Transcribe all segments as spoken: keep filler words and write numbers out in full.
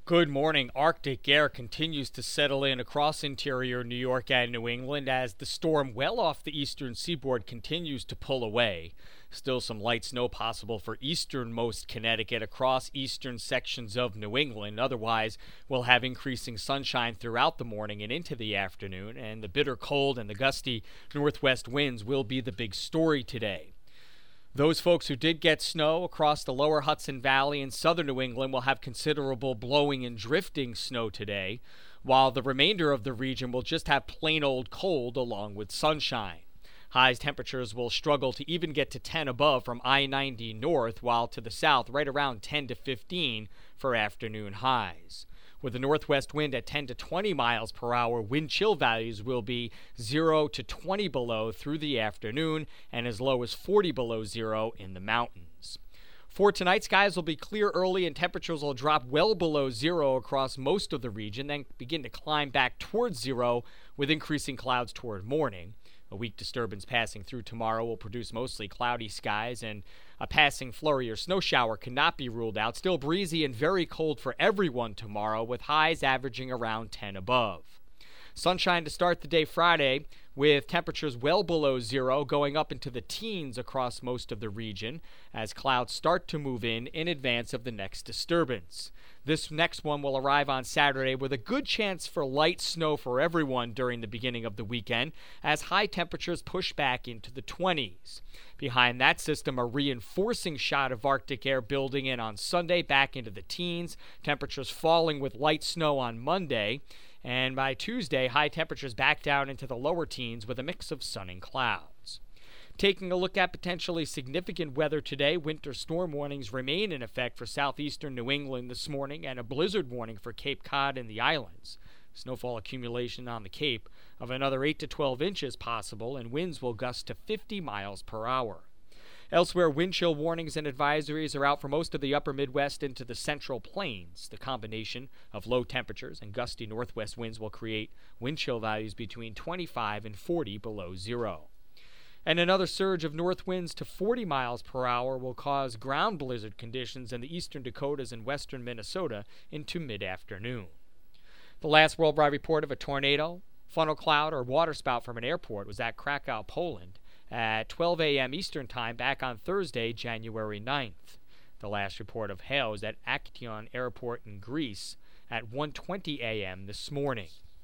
Good morning. Arctic air continues to settle in across interior New York and New England as the storm well off the eastern seaboard continues to pull away. Still some light snow possible for easternmost Connecticut across eastern sections of New England. Otherwise, we'll have increasing sunshine throughout the morning and into the afternoon, and the bitter cold and the gusty northwest winds will be the big story today. Those folks who did get snow across the lower Hudson Valley and southern New England will have considerable blowing and drifting snow today, while the remainder of the region will just have plain old cold along with sunshine. Highs temperatures will struggle to even get to ten above from I ninety north, while to the south right around ten to fifteen for afternoon highs. With a northwest wind at ten to twenty miles per hour, wind chill values will be zero to twenty below through the afternoon and as low as forty below zero in the mountains. For tonight, skies will be clear early and temperatures will drop well below zero across most of the region, then begin to climb back towards zero with increasing clouds toward morning. A weak disturbance passing through tomorrow will produce mostly cloudy skies, and a passing flurry or snow shower cannot be ruled out. Still breezy and very cold for everyone tomorrow, with highs averaging around ten above. Sunshine to start the day Friday, with temperatures well below zero going up into the teens across most of the region as clouds start to move in in advance of the next disturbance. This next one will arrive on Saturday with a good chance for light snow for everyone during the beginning of the weekend as high temperatures push back into the twenties. Behind that system, a reinforcing shot of Arctic air building in on Sunday back into the teens, temperatures falling with light snow on Monday. And by Tuesday, high temperatures back down into the lower teens with a mix of sun and clouds. Taking a look at potentially significant weather today, winter storm warnings remain in effect for southeastern New England this morning and a blizzard warning for Cape Cod and the islands. Snowfall accumulation on the Cape of another eight to twelve inches possible, and winds will gust to fifty miles per hour. Elsewhere, wind chill warnings and advisories are out for most of the upper Midwest into the central plains. The combination of low temperatures and gusty northwest winds will create wind chill values between twenty-five and forty below zero. And another surge of north winds to forty miles per hour will cause ground blizzard conditions in the eastern Dakotas and western Minnesota into mid-afternoon. The last worldwide report of a tornado, funnel cloud, or waterspout from an airport was at Krakow, Poland, at twelve a.m. Eastern Time back on Thursday, January ninth. The last report of hail was at Aktyon Airport in Greece at one twenty a.m. this morning.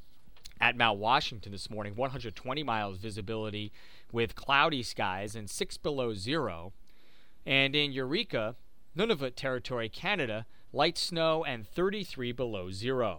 At Mount Washington this morning, one hundred twenty miles visibility with cloudy skies and six below zero. And in Eureka, Nunavut Territory, Canada, light snow and thirty-three below zero.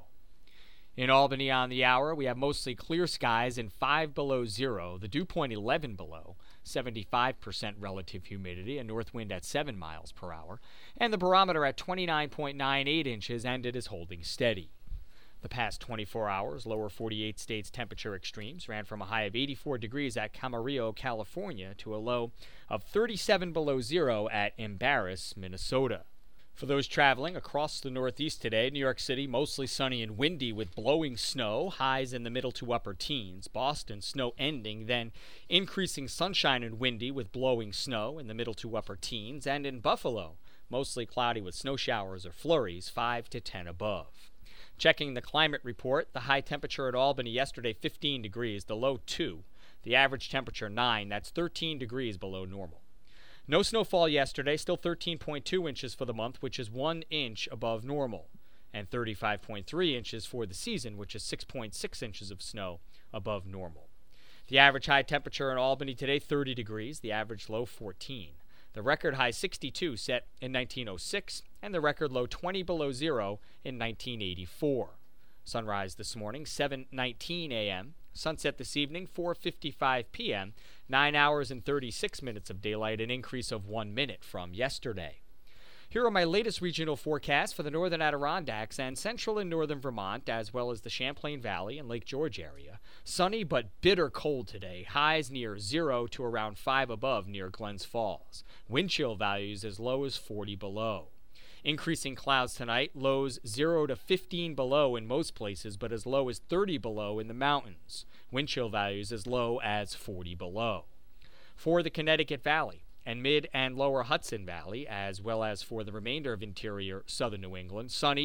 In Albany on the hour, we have mostly clear skies and five below zero, the dew point eleven below, seventy-five percent relative humidity, a north wind at seven miles per hour, and the barometer at twenty-nine point nine eight inches, and it is holding steady. The past twenty-four hours, lower forty-eight states temperature extremes ran from a high of eighty-four degrees at Camarillo, California, to a low of thirty-seven below zero at Embarrass, Minnesota. For those traveling across the Northeast today, New York City mostly sunny and windy with blowing snow, highs in the middle to upper teens. Boston, snow ending, then increasing sunshine and windy with blowing snow in the middle to upper teens. And in Buffalo, mostly cloudy with snow showers or flurries, five to ten above. Checking the climate report, the high temperature at Albany yesterday, fifteen degrees, the low two. The average temperature, nine. That's thirteen degrees below normal. No snowfall yesterday, still thirteen point two inches for the month, which is one inch above normal, and thirty-five point three inches for the season, which is six point six inches of snow above normal. The average high temperature in Albany today, thirty degrees, the average low, fourteen. The record high, sixty-two, set in nineteen oh six, and the record low, twenty below zero, in nineteen eighty-four. Sunrise this morning, seven nineteen a.m., sunset this evening, four fifty-five p.m., nine hours and thirty-six minutes of daylight, an increase of one minute from yesterday. Here are my latest regional forecasts for the northern Adirondacks and central and northern Vermont, as well as the Champlain Valley and Lake George area. Sunny but bitter cold today, highs near zero to around five above near Glens Falls. Wind chill values as low as forty below. Increasing clouds tonight, lows zero to fifteen below in most places, but as low as thirty below in the mountains. Wind chill values as low as forty below. For the Connecticut Valley and mid and lower Hudson Valley, as well as for the remainder of interior southern New England, sunny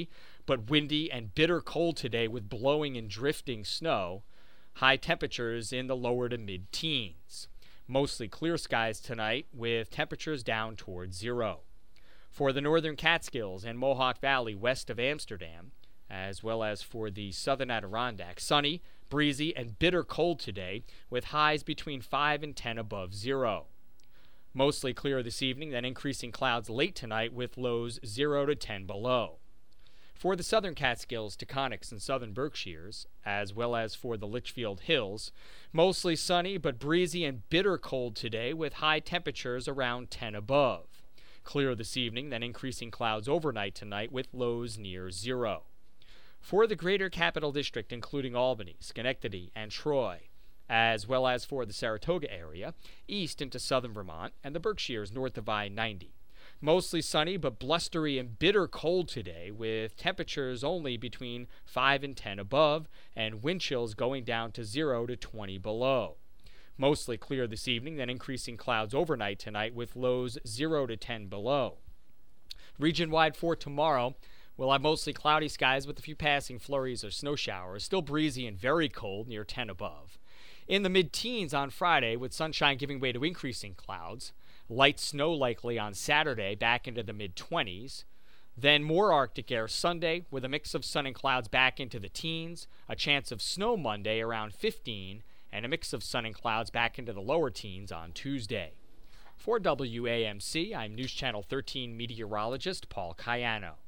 but windy and bitter cold today with blowing and drifting snow. High temperatures in the lower to mid-teens. Mostly clear skies tonight with temperatures down towards zero. For the northern Catskills and Mohawk Valley west of Amsterdam, as well as for the southern Adirondacks, sunny, breezy, and bitter cold today with highs between five and ten above zero. Mostly clear this evening, then increasing clouds late tonight with lows zero to ten below. For the southern Catskills, Taconics, and southern Berkshires, as well as for the Litchfield Hills, mostly sunny but breezy and bitter cold today with high temperatures around ten above. Clear this evening, then increasing clouds overnight tonight with lows near zero. For the greater Capital District, including Albany, Schenectady, and Troy, as well as for the Saratoga area, east into southern Vermont, and the Berkshires north of I ninety. Mostly sunny but blustery and bitter cold today with temperatures only between five and ten above and wind chills going down to zero to twenty below. Mostly clear this evening, then increasing clouds overnight tonight with lows zero to ten below. Region-wide for tomorrow, we'll have mostly cloudy skies with a few passing flurries or snow showers, still breezy and very cold near ten above. In the mid-teens on Friday with sunshine giving way to increasing clouds. Light snow likely on Saturday back into the mid-twenties. Then more Arctic air Sunday with a mix of sun and clouds back into the teens. A chance of snow Monday around fifteen. And a mix of sun and clouds back into the lower teens on Tuesday. For W A M C, I'm News Channel thirteen meteorologist Paul Cayano.